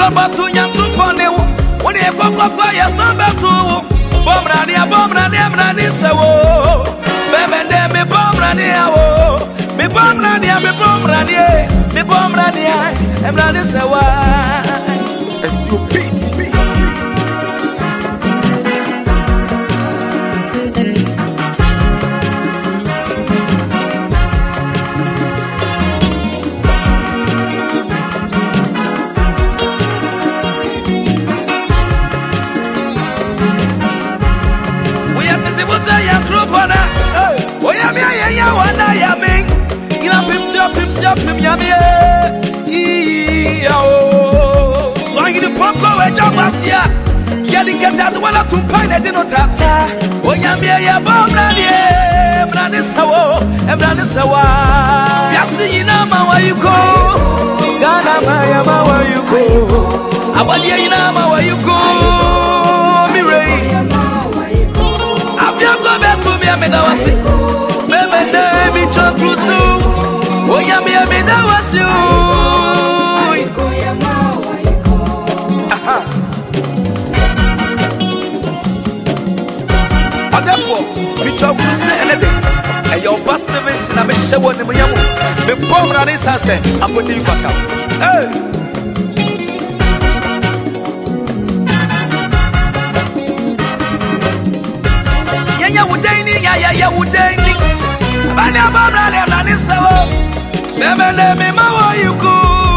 Trabatu Yankupone, when you go, your son back to Bomrani, Bomrani, Sawo, Bemende, me Bomrani, me Bomrani, me Bomrani, and Rani Sawa. As you beat. So I get the Ponko and Jabasia. Yelling get out the one to pine at dinner tata. Oh, Yamia, Bomrani, Branisawo, and Branisawa. Yassi, Nama, where you go? Ghana, Mayama, where you go? Abadia, Inama, where you go? Mirai. I've never been to me, I mean, I was sick. Baby, Chokrusu. Oh, Yamia, that was you. Therefore, we talk to say anything. And your past division, I'm a show on the Muyamu. The bomb on his answer, I'm putting you fatal. Hey! Yaya would dining, Yaya would dining. Banya Bamra, and is so. Mema, why you go?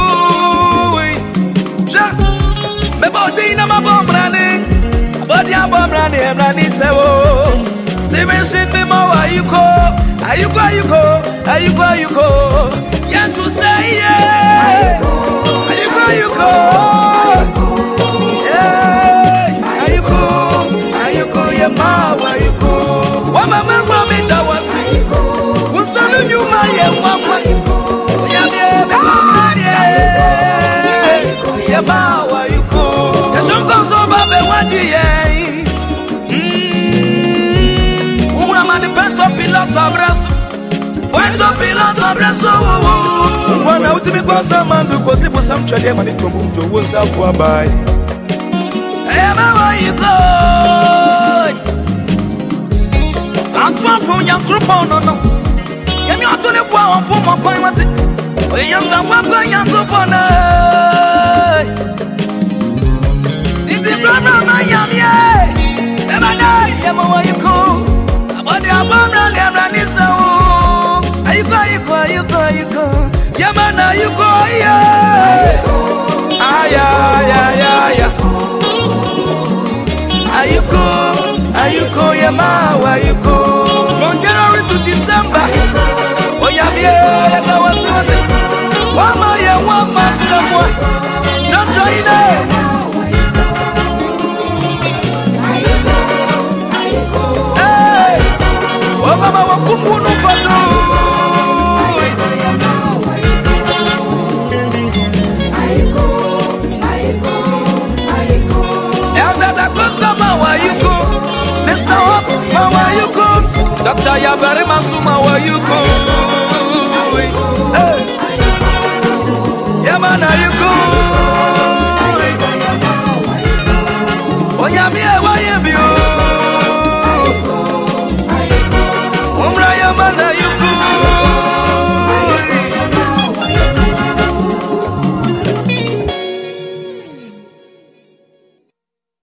Jack, Bebodina, my bomb running. But ya bomb running, and running so. Stevenson, Memo, are you go? Are you go? Yan to say, yeah. Are you go? Yeah. Are you go? Your ma, where you go? One mamma, me that was it. Who's telling you my mama? Yeah, where you go? Yes, I'm going so bad, what you Pilato abraço, pois o Pilato abraço. Quando a última coisa mando, coisa por Sam Chade, mas não tomou o você foi abai. É meu ito. Antoine foi grupo não. E me atole boa foi uma coisa mas. O Yansa foi coisa grupo não. Titi brama Miami. É manai, é meu ito. But the abandon them and it's so. Are you go? Yamana, you go, yeah. Are you go, Yama, where you go? From January to December. Oh, Yamia, I was wanting. One more, someone. Don't join them. Mama wakumunu fatu. Elder da Costa, where you go? Mr. Hot, where you go? Dr. Yabari Masuma, where you go? Hey, yeah, man, are you go?